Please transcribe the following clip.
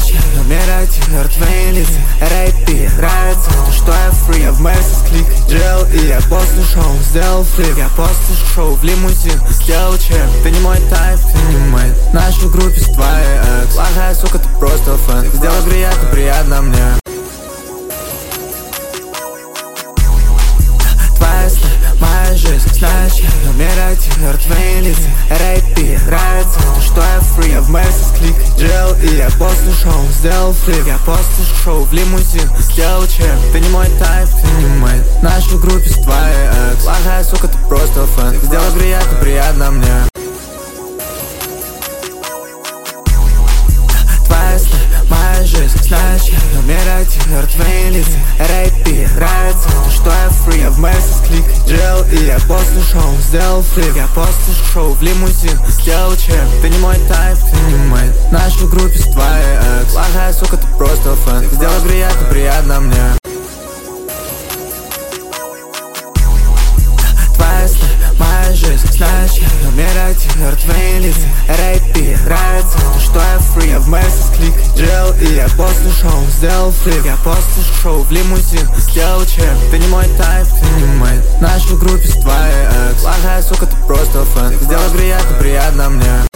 Знаешь, я номер один, мертвые лица. Рэпи, нравится то, что я фри. Я в Мерсис клик, джел, и я после шоу сделал флип. Я после шоу в лимузин сделал чек. Ты не мой тайп, ты не мой. Наши в группе с твоей экс. Плохая сука, ты просто фэн. Сделай приятно, приятно мне. Твоя сны, моя жизнь. Знаешь, я номер один, мертвые лица. Рэпи, нравится то, что я фри. Я в Мерсис клик, джел, и я после шоу сделал флип. Я после шоу в лимузин сделал чек. Ты не мой тайп, ты не мой. Наши в группе с твоей экс. Плохая сука, ты просто фэн. Сделай приятно, приятно мне. Твоя сны, моя жизнь. Знаешь, я номер один, мертвые лица. Рэпи, нравится то, что я фри. Я в Мерсис клик, джел, и я после шоу сделал флип. Я после шоу в лимузин сделал чек. Ты не мой тайп, ты не мой. Наши в группе с твоей экс. Плохая сука, ты просто фэн. Сделай приятно, приятно мне. Твоя сны, моя жизнь. Знаешь, я номер один, мертвые лица. Рэпи, нравится то, что я фри. Я в Мерсис клик, джел, и я после шоу сделал флип. Я после шоу в лимузин сделал чек. Ты не мой тайп, ты не мой. Наши в группе с твоей экс. Плохая сука, ты просто фэн. Сделай приятно, приятно мне.